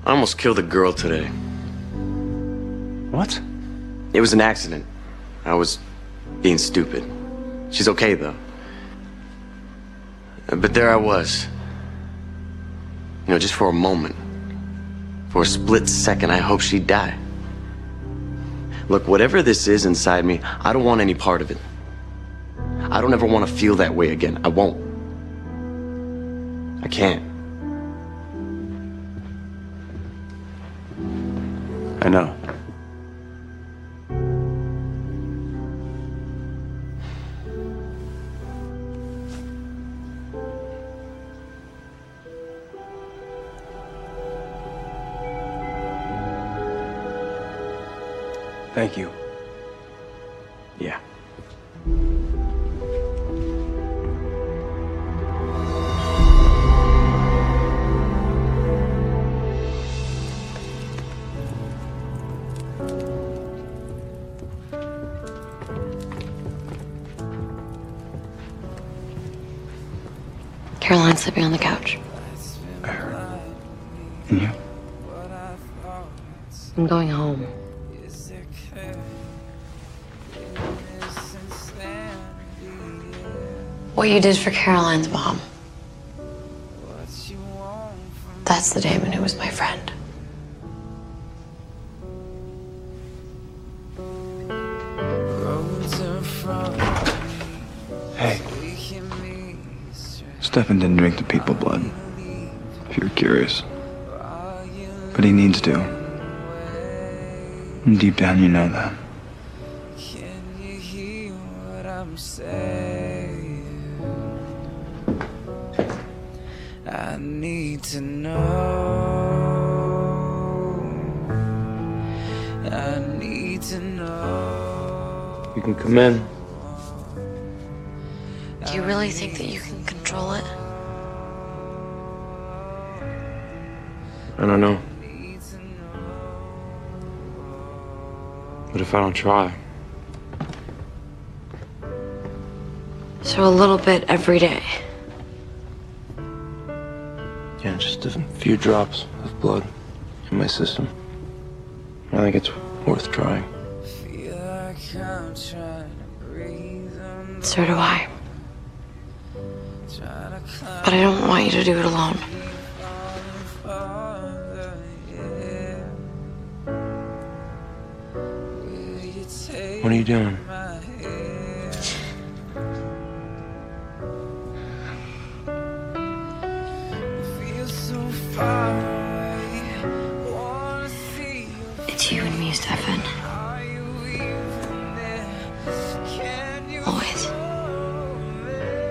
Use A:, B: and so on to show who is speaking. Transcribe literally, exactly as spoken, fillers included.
A: I almost killed a girl today.
B: What?
A: It was an accident. I was being stupid. She's okay, though. But there I was. You know, just for a moment. For a split second, I hoped she'd die. Look, whatever this is inside me, I don't want any part of it. I don't ever want to feel that way again. I won't. I can't.
B: I know. Thank you.
A: Yeah.
C: Caroline's sleeping on the couch.
B: I heard. And you?
C: I'm going home. What you did for Caroline's mom. That's the Damon who was my friend.
B: Hey. Stefan didn't drink the people blood, if you're curious. But he needs to. And deep down, you know that.
D: I need to know. I need to know.
A: You can come in.
C: Do you really think that you can control it?
A: I don't know. What if I don't try?
C: So a little bit every day.
A: Yeah, just a few drops of blood in my system. I think it's worth trying.
C: So do I. But I don't want you to do it alone.
A: What are you doing?
C: It's you and me, Stefan. Always.